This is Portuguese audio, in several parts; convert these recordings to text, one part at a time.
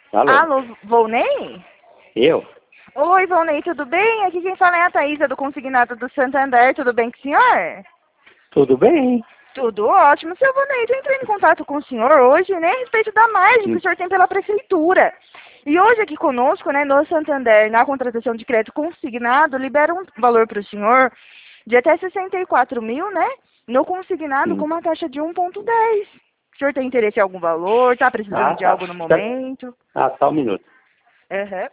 Alô? Alô, Volney? Eu? Oi, Volney, tudo bem? Aqui quem fala é a Thaísa do Consignado do Santander, tudo bem com o senhor? Tudo bem? Tudo ótimo. Seu Volney, eu entrei em contato com o senhor hoje, né, a respeito da margem que Hum. o senhor tem pela prefeitura. E hoje aqui conosco, né, no Santander, na contratação de crédito consignado, libera um valor para o senhor de até 64 mil, né, no consignado com Hum. uma taxa de 1,10. O senhor tem interesse em algum valor? Está precisando Ah, de tá. algo no momento? Só um minuto. Aham.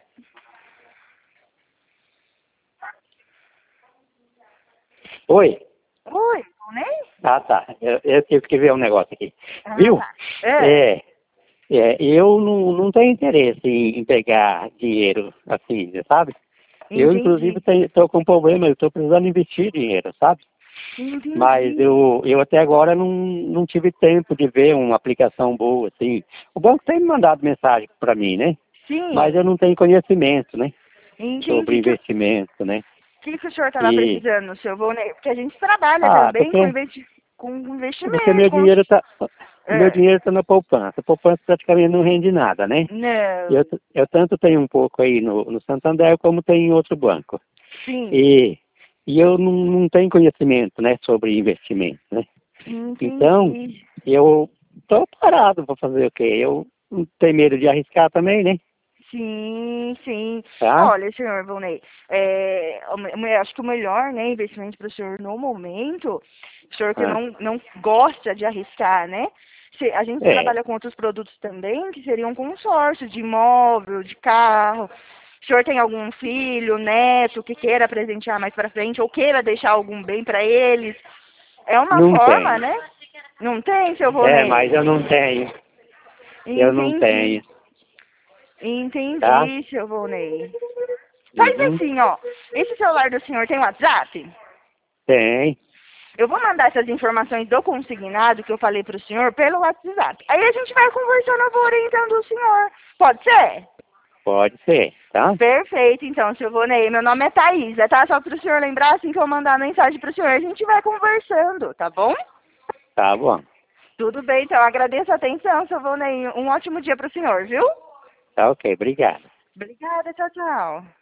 Oi? Oi, Volney? Ah, tá. Eu tive que ver um negócio aqui. Ah, Viu? tá. É. É, eu não tenho interesse em pegar dinheiro assim, sabe? Eu, inclusive, Entendi. estou com um problema, eu estou precisando investir dinheiro, sabe? Mas Entendi. eu até agora não tive tempo de ver uma aplicação boa, assim. O banco tem me mandado mensagem para mim, né? Mas eu Sim, não tenho conhecimento, né? Sobre entendi. investimento, né? Que o senhor estava E, precisando, seu Volney? Porque a gente trabalha também com, porque, com porque investimento, com... meu É. dinheiro tá na poupança. A poupança praticamente não rende nada, né? Eu, Não. eu tanto tenho um pouco aí no Santander como tenho em outro banco. Sim, E, e eu não tenho conhecimento, né, sobre investimento, né? Então, entendi. eu tô parado para fazer o quê? Eu não tenho medo de arriscar também, né? Sim, sim. Tá? Olha, senhor Volney, acho que o melhor, né, investimento para o senhor no momento, o senhor que Ah, não gosta de arriscar, né? A gente é. trabalha com outros produtos também, que seriam consórcio de imóvel, de carro. O senhor tem algum filho, neto, que queira presentear mais para frente, ou queira deixar algum bem para eles? É uma Não forma, tenho. né? Não tem, seu É, mas Volney? eu não tenho. Eu não Entendi. tenho, tá? Entendi, seu Volney. Faz Uhum. assim, ó. Esse celular do senhor tem WhatsApp? Tem. Eu vou mandar essas informações do consignado que eu falei pro senhor pelo WhatsApp. Aí a gente vai conversando, eu vou orientando o senhor. Pode ser? Pode ser, tá? Perfeito, então, seu Vonei. Meu nome é Thaísa, tá? Só pro senhor lembrar, assim que eu mandar a mensagem pro senhor, a gente vai conversando, tá bom? Tá bom. Tudo bem, então. Agradeço a atenção, seu Vonei. Um ótimo dia pro senhor, viu? Tá ok, obrigado. Obrigada, tchau, tchau.